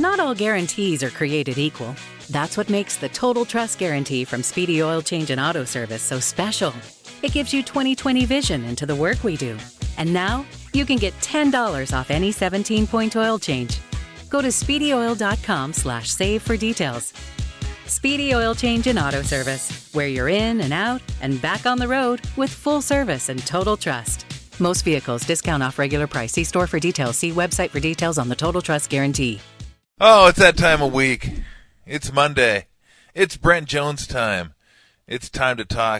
Not all guarantees are created equal. That's what makes the Total Trust Guarantee from Speedy Oil Change and Auto Service so special. It gives you 20/20 vision into the work we do. And now, you can get $10 off any 17-point oil change. Go to SpeedyOil.com/save for details. Speedy Oil Change and Auto Service, where you're in and out and back on the road with full service and total trust. Most vehicles, discount off regular price. See store for details. See website for details on the Total Trust Guarantee. Oh, it's that time of week. It's Monday. It's Brent Jones time. It's time to talk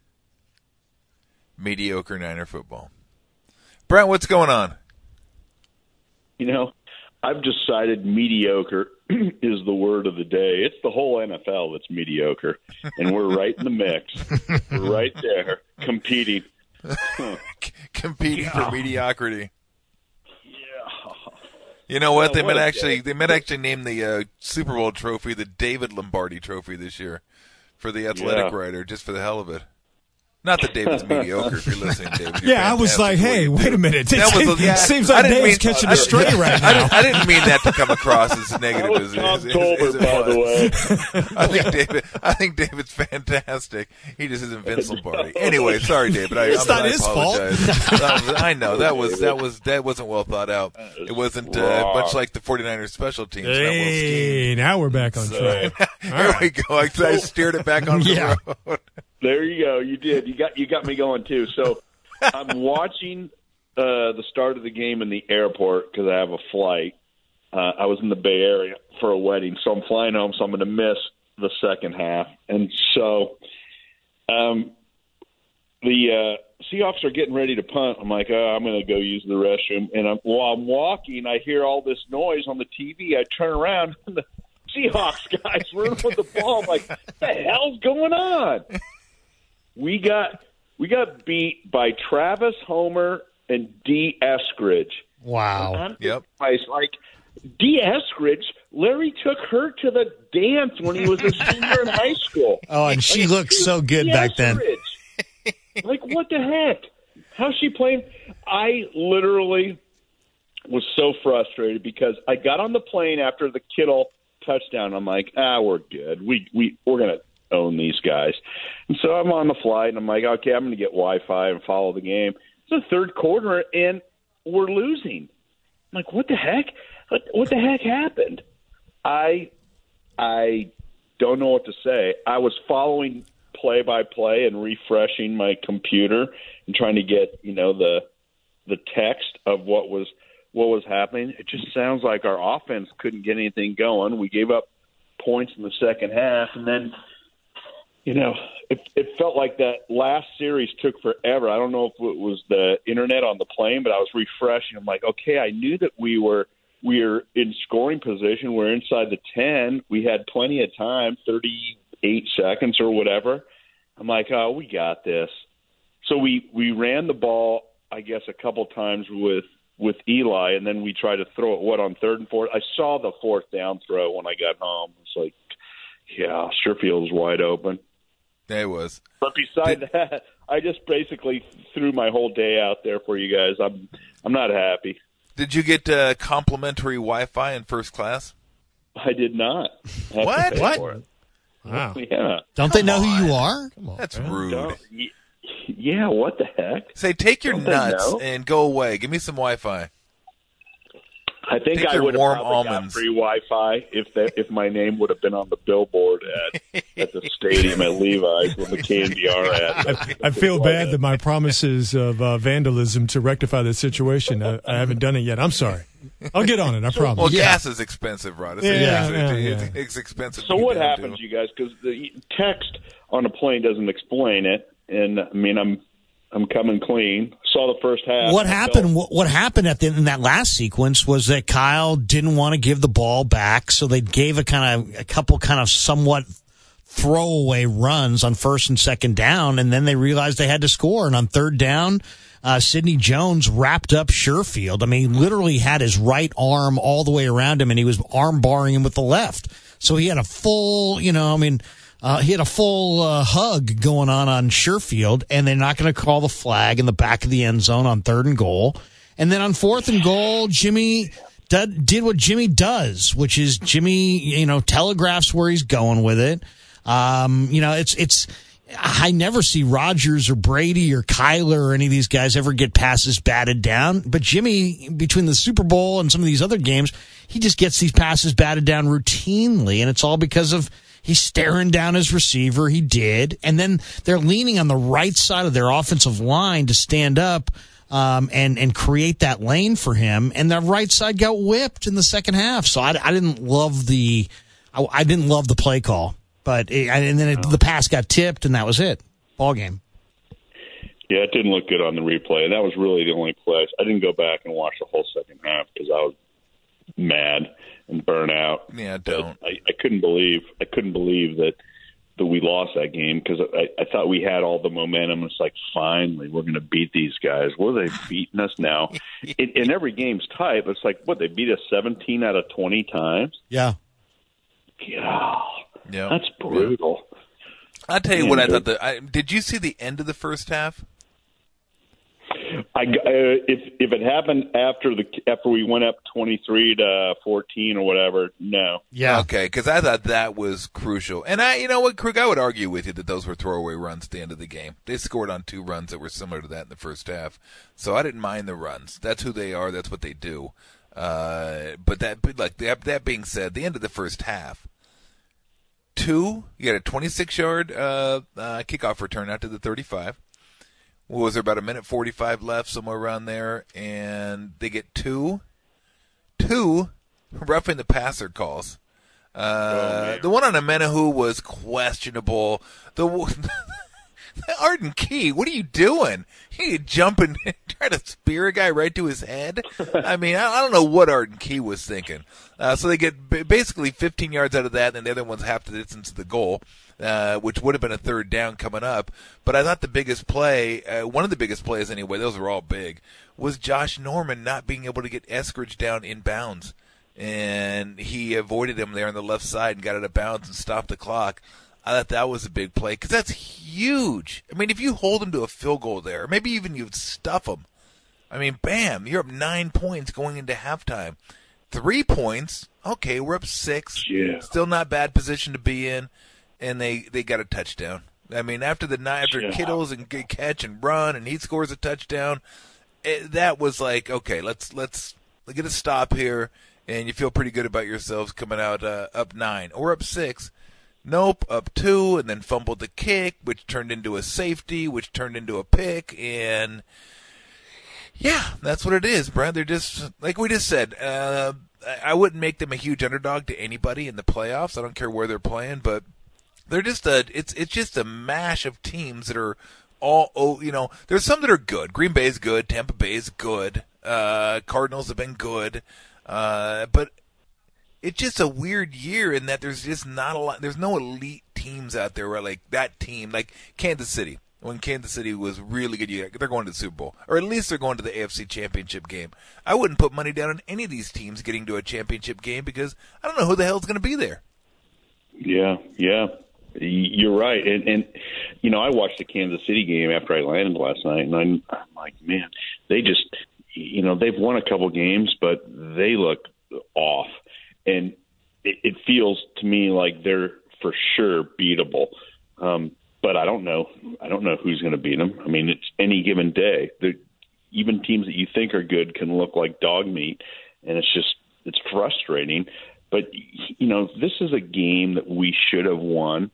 mediocre Niner football. Brent, what's going on? You know, I've decided mediocre is the word of the day. It's the whole NFL that's mediocre, and we're right in the mix. We're right there, competing. Competing for mediocrity. Yeah. You know what? They might actually name the Super Bowl trophy the David Lombardi Trophy this year for the athletic writer, just for the hell of it. Not that David's mediocre, if you're listening, David. Yeah, I was like, hey, wait a minute. It seems like Dave's catching a stray right now. I didn't mean that to come across as negative as it was. By the way. I think David's fantastic. He just isn't Vince Lombardi. Anyway, sorry, David. It's not his fault. I know that wasn't well thought out. It wasn't much like the 49ers special teams. Hey, now we're back on track. Here we go. I steered it back on the road. There you go. You did. You got me going too. So I'm watching the start of the game in the airport because I have a flight. I was in the Bay Area for a wedding, so I'm flying home. So I'm going to miss the second half. And so the Seahawks are getting ready to punt. I'm like, I'm going to go use the restroom. And while I'm walking, I hear all this noise on the TV. I turn around, and the Seahawks guys running with the ball. I'm like, what the hell's going on? We got beat by Travis Homer and D. Eskridge. Wow. Yep. Like, D. Eskridge, Larry took her to the dance when he was a senior in high school. Oh, and she looked so good back then. Like, what the heck? How's she playing? I literally was so frustrated because I got on the plane after the Kittle touchdown. I'm like, we're good. We're going to own these guys. And so I'm on the flight, and I'm like, okay, I'm going to get Wi-Fi and follow the game. It's the third quarter, and we're losing. I'm like, what the heck? What the heck happened? I don't know what to say. I was following play-by-play and refreshing my computer and trying to get, the text of what was happening. It just sounds like our offense couldn't get anything going. We gave up points in the second half, and then it felt like that last series took forever. I don't know if it was the internet on the plane, but I was refreshing. I'm like, okay, I knew that we were in scoring position. We're inside the 10. We had plenty of time, 38 seconds or whatever. I'm like, we got this. So we ran the ball, I guess, a couple times with Eli, and then we tried to throw it, on third and fourth. I saw the fourth down throw when I got home. It's like, yeah, Sherfield was wide open. Yeah, it was. But besides that, I just basically threw my whole day out there for you guys. I'm not happy. Did you get complimentary Wi-Fi in first class? I did not. What? Wow. Yeah. Don't they know who you are? Come on, That's man. rude. Yeah, what the heck? Say, take your nuts and go away. Give me some Wi-Fi. I think Take I your would have warm probably got almonds. free Wi-Fi if my name would have been on the billboard at the stadium at Levi's with the KNBR ad. I feel bad that my promises of vandalism to rectify the situation, I haven't done it yet. I'm sorry. I'll get on it, I promise. Well, gas is expensive, Rod. It's expensive. So what happens, you guys? Because the text on a plane doesn't explain it, and I mean, I'm coming clean. Saw the first half. What happened? What happened in that last sequence was that Kyle didn't want to give the ball back, so they gave a couple somewhat throwaway runs on first and second down, and then they realized they had to score. And on third down, Sidney Jones wrapped up Sherfield. I mean, he literally had his right arm all the way around him, and he was arm barring him with the left. So he had a full, he had a full hug going on Sherfield, and they're not going to call the flag in the back of the end zone on third and goal. And then on fourth and goal, Jimmy did what Jimmy does, which is Jimmy, telegraphs where he's going with it. It's I never see Rodgers or Brady or Kyler or any of these guys ever get passes batted down. But Jimmy, between the Super Bowl and some of these other games, he just gets these passes batted down routinely, and it's all because of he's staring down his receiver. He did. And then they're leaning on the right side of their offensive line to stand up and create that lane for him. And the right side got whipped in the second half. So I didn't love the play call. But the pass got tipped, and that was it. Ball game. Yeah, it didn't look good on the replay. That was really the only play. I didn't go back and watch the whole second half because I was mad and burnt out. Yeah, don't. I couldn't believe that we lost that game because I thought we had all the momentum. It's like, finally, we're going to beat these guys. What are they beating us now? In every game's type, it's like, what, they beat us 17 out of 20 times? Yeah. Yeah. Yeah, that's brutal. I'll tell you what I thought. Did you see the end of the first half? If it happened after we went up 23-14 or whatever, no. Yeah. Okay, because I thought that was crucial. And you know what, Krug, I would argue with you that those were throwaway runs at the end of the game. They scored on 2 runs that were similar to that in the first half, so I didn't mind the runs. That's who they are. That's what they do. But that being said, the end of the first half. You got a 26-yard kickoff return out to the 35. What was there, about a minute 45 left, somewhere around there, and they get two roughing the passer calls. The one on Amenahu was questionable. Arden Key, what are you doing? You jump and try to spear a guy right to his head? I mean, I don't know what Arden Key was thinking. So they get basically 15 yards out of that, and then the other one's half the distance to the goal, which would have been a third down coming up. But I thought the biggest play, one of the biggest plays anyway, those were all big, was Josh Norman not being able to get Eskridge down in bounds. And he avoided him there on the left side and got out of bounds and stopped the clock. I thought that was a big play because that's huge. I mean, if you hold him to a field goal there, maybe even you stuff him. I mean, bam, you're up 9 points going into halftime. 3 points, okay, we're up 6. Yeah. Still not bad position to be in, and they got a touchdown. I mean, after Kittles and catch and run, and he scores a touchdown, that was like, okay, let's get a stop here, and you feel pretty good about yourselves coming out up 9 or up 6. Nope, up 2, and then fumbled the kick, which turned into a safety, which turned into a pick, and yeah, that's what it is, Brad. They're just, like we just said, I wouldn't make them a huge underdog to anybody in the playoffs. I don't care where they're playing, but they're just it's just a mash of teams that are all, there's some that are good. Green Bay is good. Tampa Bay is good. Cardinals have been good. But it's just a weird year in that there's just not a lot. There's no elite teams out there, right? Like that team, like Kansas City. When Kansas City was really good, they're going to the Super Bowl, or at least they're going to the AFC Championship game. I wouldn't put money down on any of these teams getting to a championship game because I don't know who the hell's going to be there. Yeah, you're right. And I watched the Kansas City game after I landed last night, and I'm like, man, they just, they've won a couple games, but they look off. And it feels to me like they're for sure beatable. But I don't know. I don't know who's going to beat them. I mean, it's any given day. Even teams that you think are good can look like dog meat, and it's frustrating. But, this is a game that we should have won,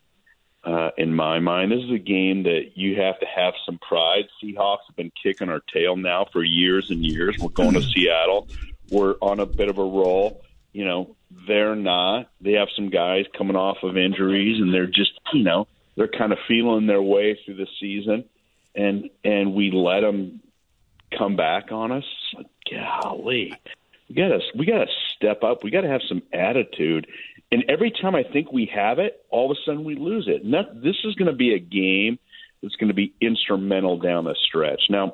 in my mind. This is a game that you have to have some pride. Seahawks have been kicking our tail now for years and years. We're going to Seattle. We're on a bit of a roll. They're not. They have some guys coming off of injuries, and they're just, they're kind of feeling their way through the season, and we let them come back on us. Like, golly, we gotta step up. We gotta have some attitude. And every time I think we have it, all of a sudden we lose it. And this is going to be a game that's going to be instrumental down the stretch. Now,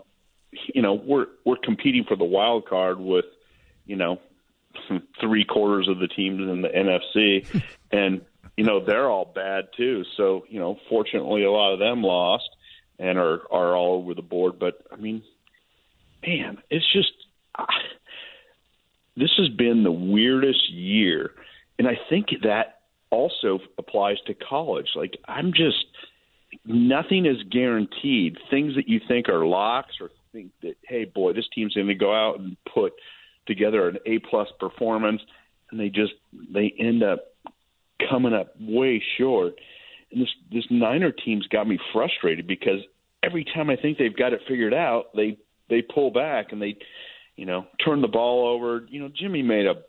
we're competing for the wild card with, 3/4 of the teams in the NFC, and they're all bad too. So, fortunately, a lot of them lost and are all over the board. But I mean, man, it's just this has been the weirdest year. And I think that also applies to college. Like, nothing is guaranteed. Things that you think are locks, or think that, hey, boy, this team's going to go out and put together an A-plus performance, and they end up coming up way short. And this Niner team's got me frustrated because every time I think they've got it figured out, they pull back and they, turn the ball over. Jimmy made a,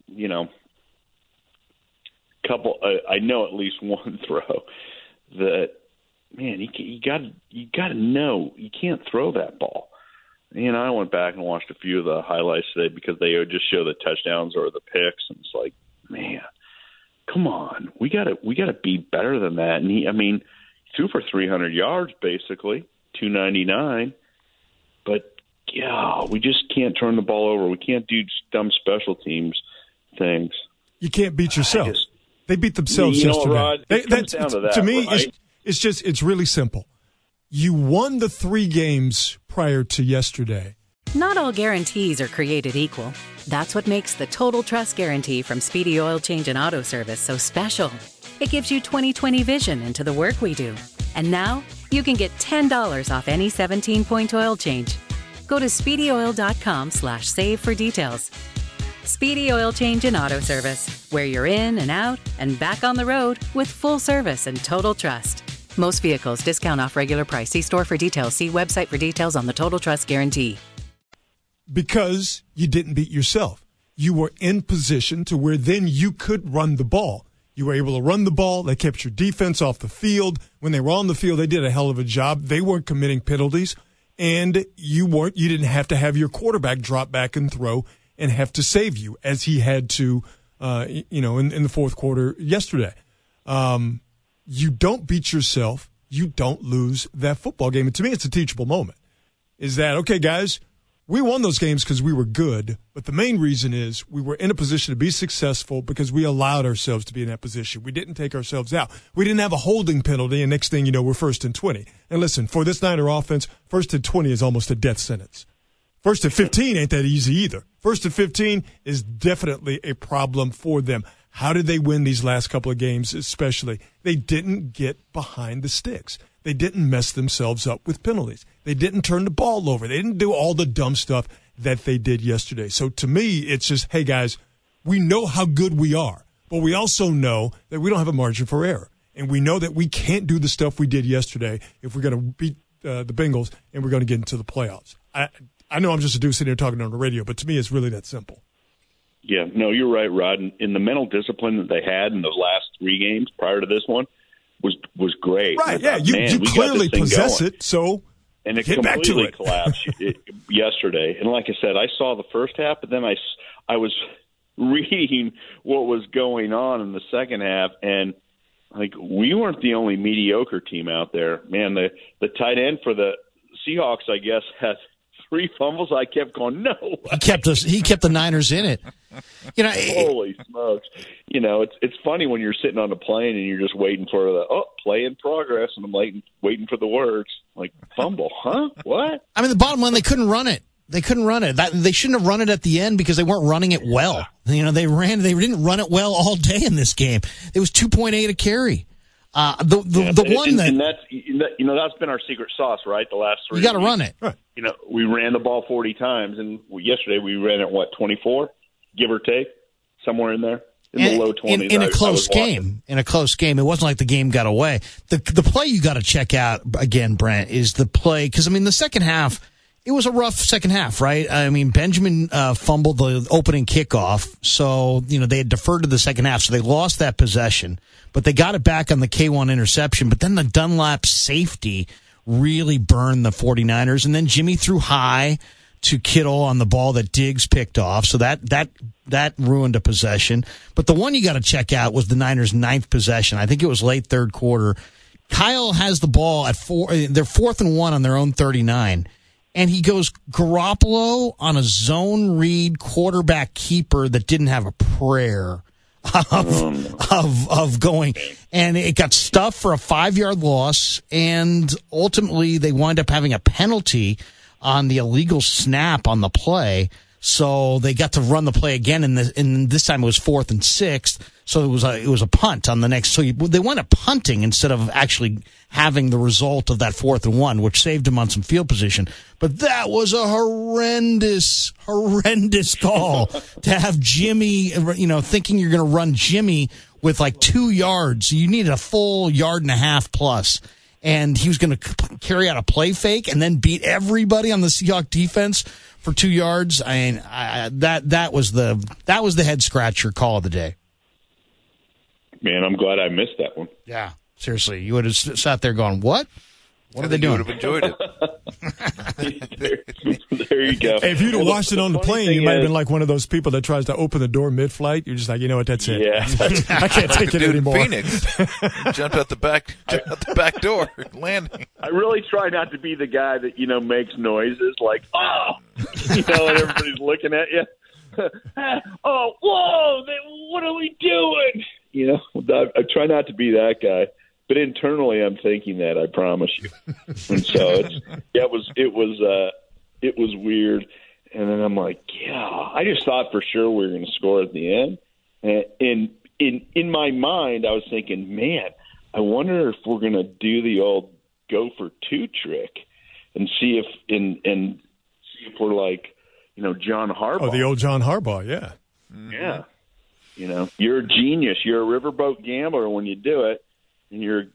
couple. I know at least one throw that, man, you got to know you can't throw that ball. I went back and watched a few of the highlights today because they would just show the touchdowns or the picks, and it's like, man, come on, we got to be better than that. And he threw for 300 yards basically, 299, but yeah, we just can't turn the ball over. We can't do dumb special teams things. You can't beat yourself. They beat themselves yesterday. Rod, it comes down to that, to me, right? it's really simple. You won the 3 games prior to yesterday. Not all guarantees are created equal. That's what makes the Total Trust Guarantee from Speedy Oil Change and Auto Service so special. It gives you 20/20 vision into the work we do. And now, you can get $10 off any 17-point oil change. Go to SpeedyOil.com/save for details. Speedy Oil Change and Auto Service, where you're in and out and back on the road with full service and total trust. Most vehicles, discount off regular price. See store for details. See website for details on the Total Trust Guarantee. Because you didn't beat yourself. You were in position to where then you could run the ball. You were able to run the ball. They kept your defense off the field. When they were on the field, they did a hell of a job. They weren't committing penalties. And you didn't have to have your quarterback drop back and throw and have to save you as he had to, in the fourth quarter yesterday. You don't beat yourself. You don't lose that football game. And to me, it's a teachable moment. Is that, okay, guys, we won those games because we were good, but the main reason is we were in a position to be successful because we allowed ourselves to be in that position. We didn't take ourselves out. We didn't have a holding penalty, and next thing you know, we're 1st and 20. And listen, for this Niner offense, 1st and 20 is almost a death sentence. 1st and 15 ain't that easy either. 1st and 15 is definitely a problem for them. How did they win these last couple of games especially? They didn't get behind the sticks. They didn't mess themselves up with penalties. They didn't turn the ball over. They didn't do all the dumb stuff that they did yesterday. So to me, it's just, hey, guys, we know how good we are, but we also know that we don't have a margin for error. And we know that we can't do the stuff we did yesterday if we're going to beat the Bengals and we're going to get into the playoffs. I know I'm just a dude sitting here talking on the radio, but to me, it's really that simple. Yeah, no, you're right, Rod. In the mental discipline that they had in the last 3 games prior to this one was great. Right, yeah, you clearly possess it, so and it get back to completely it. collapsed yesterday. And like I said, I saw the first half, but then I was reading what was going on in the second half, and like we weren't the only mediocre team out there. Man, the tight end for the Seahawks, I guess, had 3 fumbles. I kept going, no. He kept the Niners in it. Holy smokes. It's funny when you're sitting on a plane and you're just waiting for the play in progress, and I'm waiting for the words like fumble, huh? What? I mean, the bottom line, they couldn't run it. They couldn't run it. They shouldn't have run it at the end because they weren't running it well. They didn't run it well all day in this game. It was 2.8 a carry. That's been our secret sauce, right? The last 3 You got to weeks. run it. Right. We ran the ball 40 times, and yesterday we ran it 24, give or take, somewhere in there, the low 20s. In a close game, it wasn't like the game got away. The play you got to check out again, Brent, is the play because the second half. It was a rough second half, right? I mean, Benjamin fumbled the opening kickoff, so they had deferred to the second half, so they lost that possession. But they got it back on the K1 interception. But then the Dunlap safety really burned the 49ers, and then Jimmy threw high to Kittle on the ball that Diggs picked off, so that ruined a possession. But the one you got to check out was the Niners' 9th possession. I think it was late third quarter. Kyle has the ball at 4. They're 4th and 1 on their own 39. And he goes Garoppolo on a zone read quarterback keeper that didn't have a prayer of going. And it got stuffed for a 5-yard loss. And ultimately, they wind up having a penalty on the illegal snap on the play. So they got to run the play again, and this time it was 4th and 6. So it was a punt on the next. So they wound up punting instead of actually having the result of that 4th and 1, which saved him on some field position. But that was a horrendous call to have Jimmy, thinking you're going to run Jimmy with like 2 yards. You needed a full 1.5 yards plus. And he was going to carry out a play fake and then beat everybody on the Seahawks defense for 2 yards. I mean, that was the head scratcher call of the day. Man, I'm glad I missed that one. Yeah, seriously, you would have sat there going, "What? What are they doing?" You would have enjoyed it. There you go. Hey, if you'd have watched it on the plane, you might have been like one of those people that tries to open the door mid-flight. You're just like, you know what? That's it. Yeah. I can't take it anymore. Phoenix jumped out the back door, landing. I really try not to be the guy that makes noises like and everybody's looking at you. Oh, whoa! What are we doing? I try not to be that guy, but internally I'm thinking that. I promise you. And so it was weird. And then I'm like, yeah. I just thought for sure we were going to score at the end. And in my mind, I was thinking, man, I wonder if we're going to do the old go for 2 trick and see if we're like, John Harbaugh. Oh, the old John Harbaugh, yeah. Yeah. You're a genius. You're a riverboat gambler when you do it, and you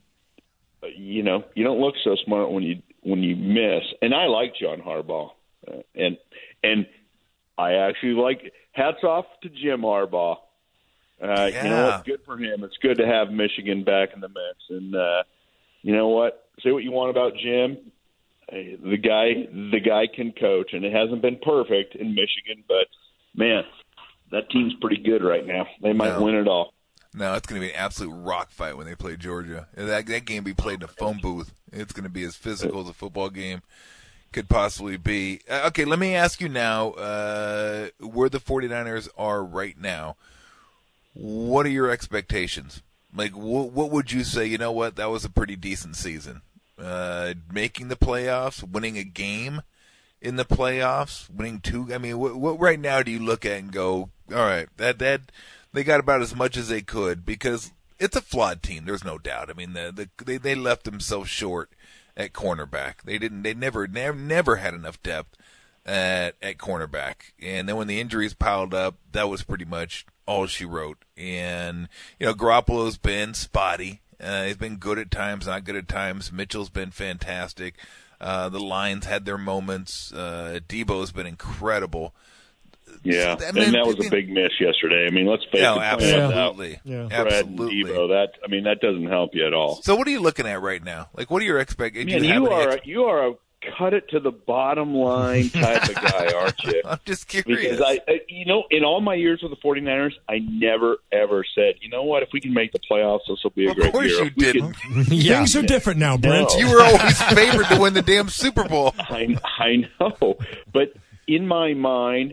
don't look so smart when you miss. And I like John Harbaugh, and I actually like. Hats off to Jim Harbaugh. Yeah. You know what? Good for him. It's good to have Michigan back in the mix. And you know what? Say what you want about Jim. The guy can coach, and it hasn't been perfect in Michigan, but man, that team's pretty good right now. They might win it all. No, it's going to be an absolute rock fight when they play Georgia. That game be played in a phone booth. It's going to be as physical as a football game could possibly be. Okay, let me ask you now, where the 49ers are right now, what are your expectations? Like, what would you say, you know what, that was a pretty decent season? Making the playoffs, winning a game in the playoffs, winning 2. I mean, what right now do you look at and go, all right, that they got about as much as they could, because it's a flawed team. There's no doubt. I mean, they left themselves short at cornerback. They never had enough depth at cornerback. And then when the injuries piled up, that was pretty much all she wrote. And Garoppolo's been spotty. He's been good at times, not good at times. Mitchell's been fantastic. The Lions had their moments. Debo's been incredible. Yeah, and that was a big miss yesterday. I mean, let's face it. Absolutely. Yeah. Fred and Debo, that doesn't help you at all. So what are you looking at right now? Like, what are your expectations? You are a cut it to the bottom line type of guy, aren't you? I'm just curious. Because in all my years with the 49ers, I never, ever said, you know what, if we can make the playoffs, this will be a great year. Of course you didn't. Things are different now, Brent. No. You were always favored to win the damn Super Bowl. I know. But in my mind,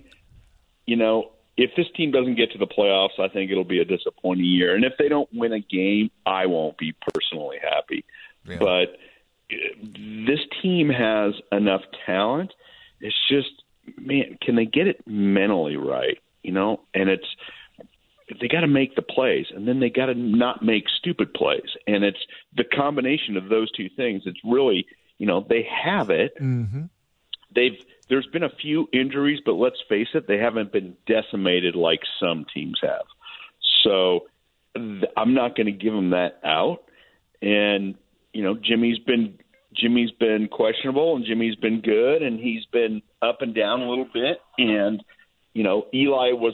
if this team doesn't get to the playoffs, I think it'll be a disappointing year. And if they don't win a game, I won't be personally happy. Yeah. But this team has enough talent. It's just, man, can they get it mentally right? And they got to make the plays, and then they got to not make stupid plays. And it's the combination of those two things. It's really, they have it. Mm-hmm. There's been a few injuries, but let's face it, they haven't been decimated like some teams have. So I'm not going to give them that out. And Jimmy's been questionable, and Jimmy's been good, and he's been up and down a little bit. And Eli was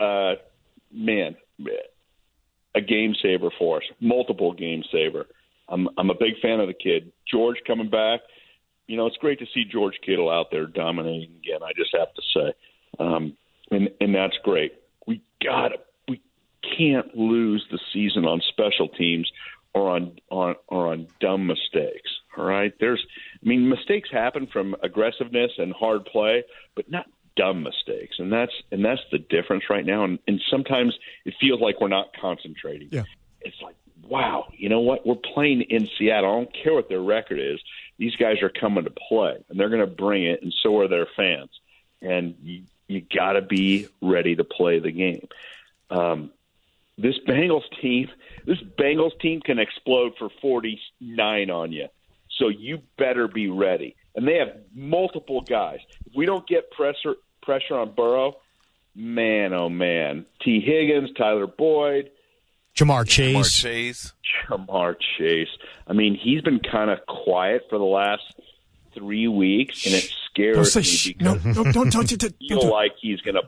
a game saver for us, multiple game saver. I'm a big fan of the kid. George coming back. It's great to see George Kittle out there dominating again. I just have to say, and that's great. We can't lose the season on special teams or on dumb mistakes. All right, mistakes happen from aggressiveness and hard play, but not dumb mistakes, and that's the difference right now. And sometimes it feels like we're not concentrating. Yeah. It's like, wow, you know what? We're playing in Seattle. I don't care what their record is. These guys are coming to play, and they're going to bring it, and so are their fans. And you got to be ready to play the game. This Bengals team can explode for 49 on you. So you better be ready. And they have multiple guys. If we don't get pressure on Burrow, man, oh man. T. Higgins, Tyler Boyd. Jamar Chase. I mean, he's been kind of quiet for the last 3 weeks, and it scares me because don't feel like he's gonna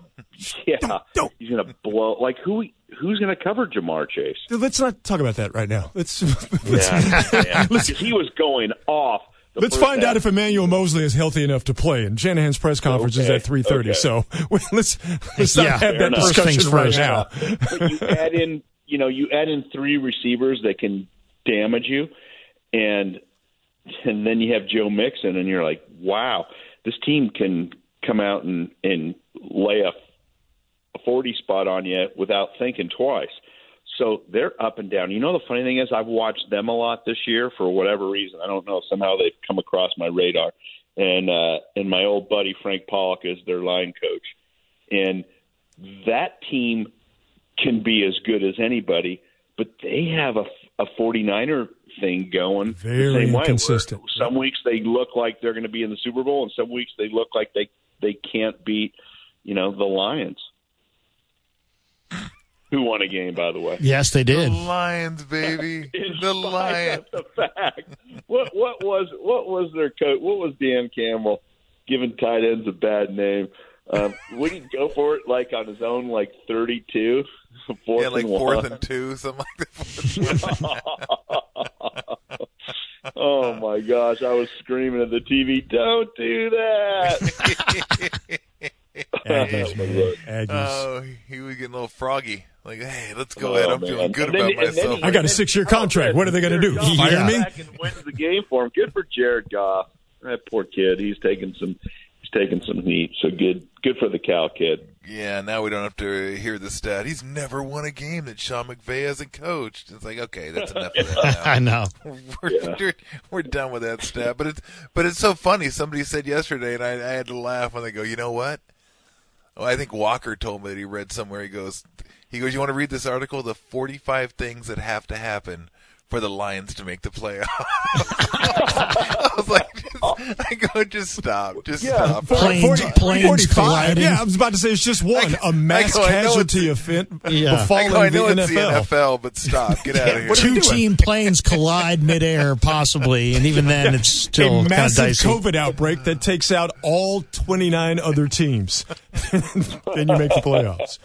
blow. Like who's gonna cover Jamar Chase? Let's not talk about that right now. Let's he was going off. Let's find out if Emmanuel Mosley is healthy enough to play. And Shanahan's press conference is at 3:30. Okay. So let's not have that discussion right now. But you add in 3 receivers that can damage you, and then you have Joe Mixon, and you're like, wow, this team can come out and lay a 40 spot on you without thinking twice. So they're up and down. You know, the funny thing is I've watched them a lot this year for whatever reason. I don't know. Somehow they've come across my radar. And my old buddy Frank Pollock is their line coach. And that team can be as good as anybody, but they have a 49er thing going very the same way. inconsistent. Some weeks they look like they're going to be in the Super Bowl, and some weeks they look like they can't beat, the Lions. Who won a game, by the way? Yes, they did. The Lions, baby. The Lions. That's a fact. What was their coach? What was Dan Campbell giving tight ends a bad name? Would he go for it like on his own, like 32? Fourth and 2, something like that. Oh my gosh! I was screaming at the TV, "Don't do that!" Aggies. Oh, he was getting a little froggy. Like, hey, let's go ahead. I'm feeling good about myself. I got a 6-year contract. What are they going to do? Fire me? Back and wins the game for him. Good for Jared Goff. That poor kid. He's taking some heat. So good for the Cal kid. Yeah, now we don't have to hear the stat. He's never won a game that Sean McVay hasn't coached. It's like, okay, that's enough of that now. I know. We're done with that stat. But it's so funny. Somebody said yesterday, and I had to laugh when they go, you know what? Oh, I think Walker told me that he read somewhere. He goes, you want to read this article? The 45 things that have to happen for the Lions to make the playoffs. I was like, just stop. Stop. Planes colliding. Yeah, I was about to say it's just one. A mass casualty event befalling I know the it's NFL. the NFL, but stop. Get out of here. 2 team planes collide midair, possibly, and even then it's still a kind of massive dicey. COVID outbreak that takes out all 29 other teams. Then you make the playoffs.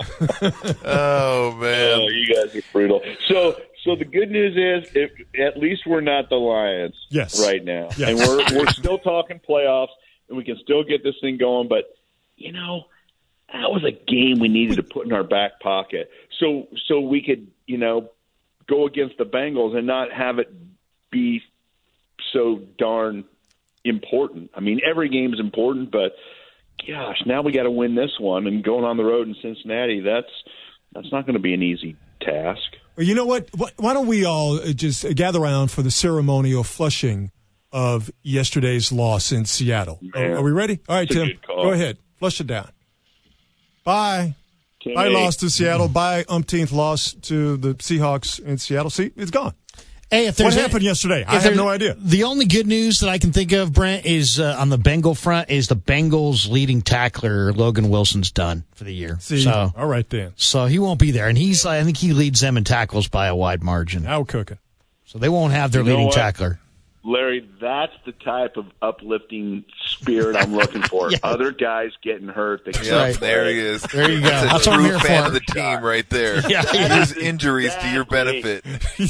Oh, man. Oh, you guys are brutal. So the good news is, at least we're not the Lions right now. Yes. And we're still talking playoffs, and we can still get this thing going. But, that was a game we needed to put in our back pocket so we could, go against the Bengals and not have it be so darn important. I mean, every game is important, but, gosh, now we got to win this one. And going on the road in Cincinnati, that's not going to be an easy task. Well, you know what? Why don't we all just gather around for the ceremonial flushing of yesterday's loss in Seattle? Are we ready? All right, Tim, go ahead. Flush it down. Bye. Bye, loss to Seattle. Bye, umpteenth loss to the Seahawks in Seattle. See, it's gone. Hey, what happened yesterday? I have no idea. The only good news that I can think of, Brent, is on the Bengal front is the Bengals' leading tackler, Logan Wilson's done for the year. All right then. So he won't be there, and I think he leads them in tackles by a wide margin. Now cooking. So they won't have their leading tackler. Larry, that's the type of uplifting spirit I'm looking for. Yeah. Other guys getting hurt. There he is. There you go. That's a true fan of the team right there. Yeah. Use injuries to your benefit.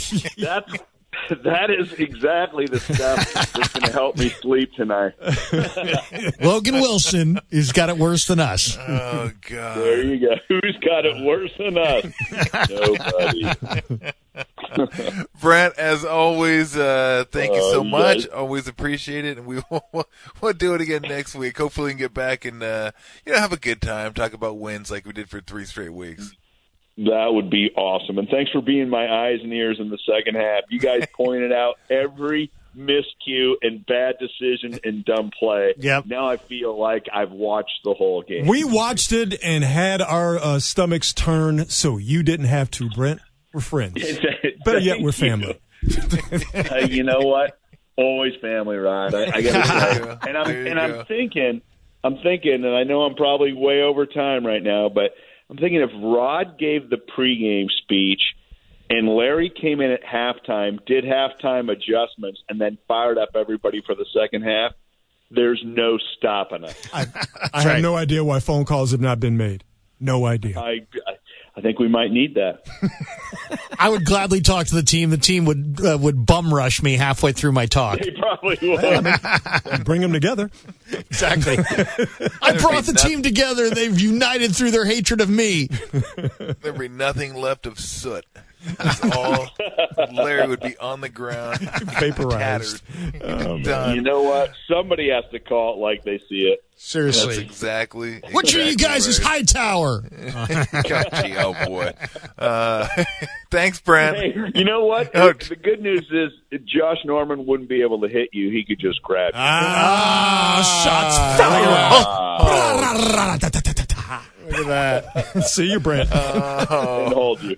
That is exactly the stuff that's going to help me sleep tonight. Logan Wilson has got it worse than us. Oh, God. There you go. Who's got it worse than us? Nobody. Brent, as always, thank you so much. Guys. Always appreciate it, and we'll do it again next week. Hopefully, we can get back and have a good time, talk about wins like we did for 3 straight weeks. That would be awesome. And thanks for being my eyes and ears in the second half. You guys pointed out every miscue and bad decision and dumb play. Yep. Now I feel like I've watched the whole game. We watched it and had our stomachs turn, so you didn't have to, Brent. We're friends. Better yet, we're family. You know what? Always family, Rod. I got to say. I'm thinking, and I know I'm probably way over time right now, but I'm thinking if Rod gave the pregame speech and Larry came in at halftime, did halftime adjustments, and then fired up everybody for the second half, there's no stopping us. I have no idea why phone calls have not been made. No idea. I think we might need that. I would gladly talk to the team. The team would bum rush me halfway through my talk. They probably would. Bring them together. Exactly. I brought the team together. They've united through their hatred of me. There'd be nothing left of soot. That's all. Larry would be on the ground, vaporized. Done. You know what? Somebody has to call it like they see it. Seriously. That's exactly. Which of you guys is right. Hightower? Gee, oh boy. Thanks, Brent. Hey, you know what? The good news is Josh Norman wouldn't be able to hit you. He could just grab you. Shots fired. Look at that. See you, Brent. And hold you.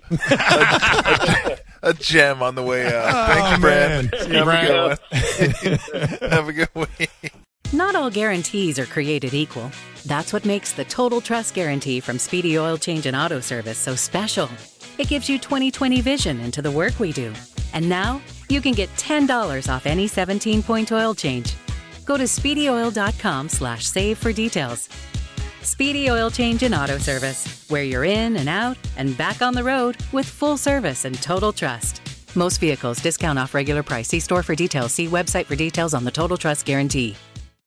A gem on the way out. Thanks, Brent. Have a good one. Not all guarantees are created equal. That's what makes the Total Trust Guarantee from Speedy Oil Change and Auto Service so special. It gives you 20/20 vision into the work we do. And now you can get $10 off any 17-point oil change. Go to SpeedyOil.com/save for details. Speedy Oil Change and Auto Service, where you're in and out and back on the road with full service and total trust. Most vehicles discount off regular price. See store for details. See website for details on the Total Trust Guarantee.